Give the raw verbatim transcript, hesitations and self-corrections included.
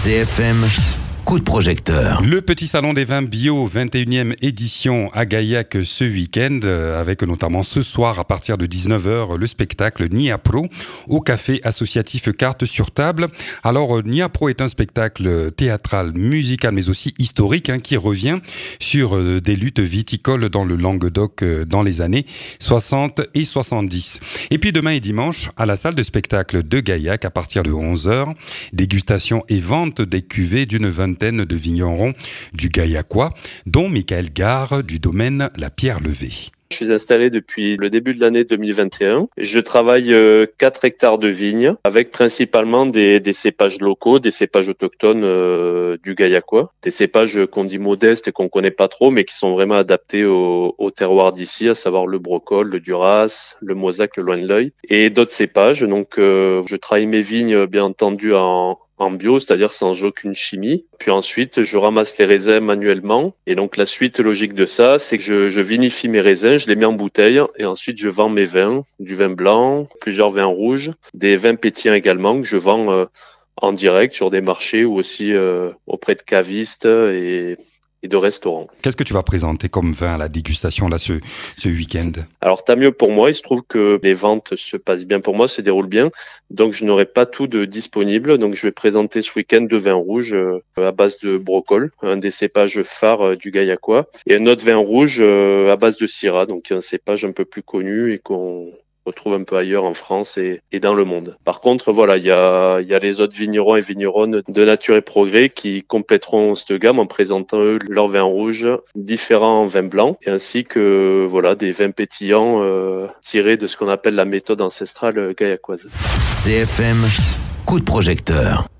C F M, coup de projecteur. Le petit salon des vins bio, vingt et unième édition à Gaillac ce week-end, avec notamment ce soir à partir de dix-neuf heures le spectacle Niapro au café associatif Carte sur table. Alors Niapro est un spectacle théâtral, musical mais aussi historique hein, qui revient sur euh, des luttes viticoles dans le Languedoc euh, dans les années soixante et soixante-dix. Et puis demain et dimanche à la salle de spectacle de Gaillac à partir de onze heures, dégustation et vente des cuvées d'une vingtaine de vignerons du Gaillacois, dont Michael Gare du domaine La Pierre Levée. Je suis installé depuis le début de l'année deux mille vingt et un. Je travaille euh, quatre hectares de vignes avec principalement des, des cépages locaux, des cépages autochtones euh, du Gaillacois. Des cépages qu'on dit modestes et qu'on connaît pas trop, mais qui sont vraiment adaptés au, au terroir d'ici, à savoir le brocol, le duras, le mosaque, le loin de l'œil et d'autres cépages. Donc euh, je travaille mes vignes bien entendu en en bio, c'est-à-dire sans aucune chimie. Puis ensuite, je ramasse les raisins manuellement. Et donc, la suite logique de ça, c'est que je, je vinifie mes raisins, je les mets en bouteille et ensuite, je vends mes vins, du vin blanc, plusieurs vins rouges, des vins pétillants également que je vends euh, en direct sur des marchés ou aussi euh, auprès de cavistes et et de restaurants. Qu'est-ce que tu vas présenter comme vin à la dégustation là ce, ce week-end ? Alors tant mieux pour moi, il se trouve que les ventes se passent bien pour moi, se déroulent bien, donc je n'aurai pas tout de disponible, donc je vais présenter ce week-end deux vins rouges euh, à base de brocol, un des cépages phares euh, du Gaillacois, et un autre vin rouge euh, à base de Syrah, donc un cépage un peu plus connu et qu'on retrouve un peu ailleurs en France et, et dans le monde. Par contre, voilà, il y a, y a les autres vignerons et vigneronnes de Nature et Progrès qui compléteront cette gamme en présentant eux leurs vins rouges différents vins blancs, et ainsi que voilà des vins pétillants euh, tirés de ce qu'on appelle la méthode ancestrale gaillacoise. C F M, coup de projecteur.